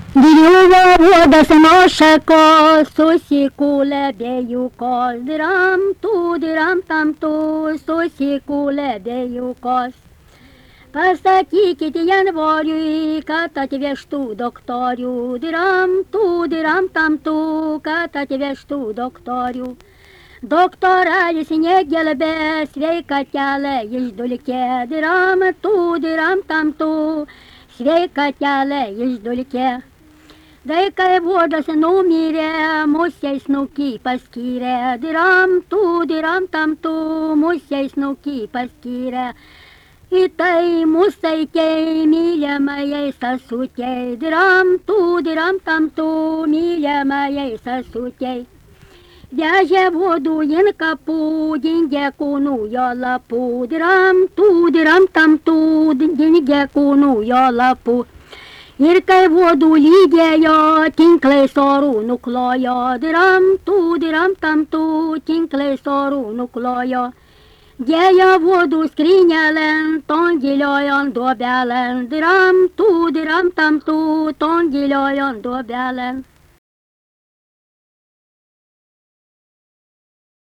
Ділюва вода синошеко, сосіку лебеюко, дирам там ту, сосіку лебеюко. Пасаки китиян ворю, катать вешту докторю, дирам там ту, катать вешту докторю. Доктора лісіне гелбе, свейка тяле їж дольке, дирам там ту, свейка тяле їж дольке. Дай-ка вода сну мире, мусяй снуки паскире, дирам там ту, мусяй снуки паскире. И тай мусайте, миля моей сосутей, дирам там ту, миля моей сосутей. Вяже воду янкапу, деньги куну я лапу, дирам там ту, деньги куну я лапу. Иркай воду лидея, тинклей сору нуклоя, дирам там ту, тинклей сору нуклоя. Дея воду скринялен, тонгилёян добялен, дирам там ту, тонгилёян добялен.